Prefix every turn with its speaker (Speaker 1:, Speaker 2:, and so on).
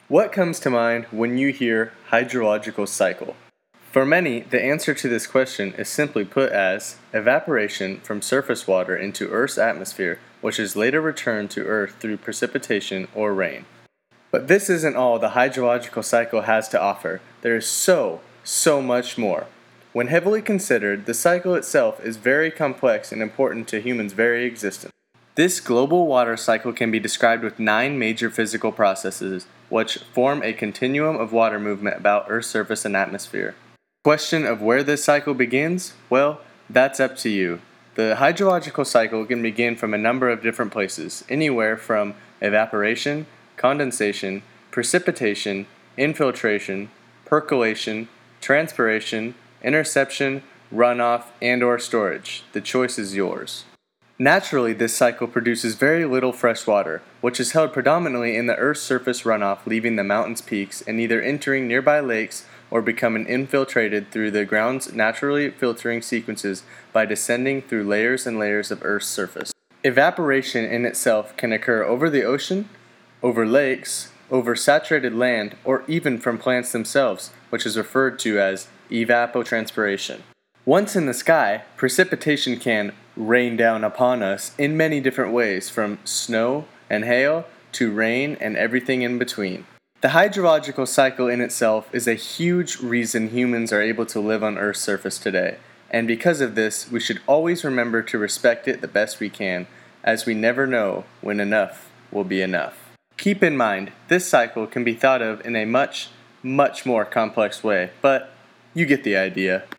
Speaker 1: What comes to mind when you hear hydrological cycle? For many, the answer to this question is simply put as evaporation from surface water into Earth's atmosphere, which is later returned to Earth through precipitation or rain. But this isn't all the hydrological cycle has to offer. There is so much more. When heavily considered, the cycle itself is very complex and important to humans' very existence. This global water cycle can be described with 9 major physical processes, which form a continuum of water movement about Earth's surface and atmosphere. Question of where this cycle begins? Well, that's up to you. The hydrological cycle can begin from a number of different places, anywhere from evaporation, condensation, precipitation, infiltration, percolation, transpiration, interception, runoff, and/or storage. The choice is yours. Naturally, this cycle produces very little fresh water, which is held predominantly in the Earth's surface runoff, leaving the mountains' peaks and either entering nearby lakes or becoming infiltrated through the ground's naturally filtering sequences by descending through layers and layers of Earth's surface. Evaporation in itself can occur over the ocean, over lakes, over saturated land, or even from plants themselves, which is referred to as evapotranspiration. Once in the sky, precipitation can rain down upon us in many different ways, from snow and hail to rain and everything in between. The hydrological cycle in itself is a huge reason humans are able to live on Earth's surface today, and because of this, we should always remember to respect it the best we can, as we never know when enough will be enough. Keep in mind, this cycle can be thought of in a much more complex way, but you get the idea.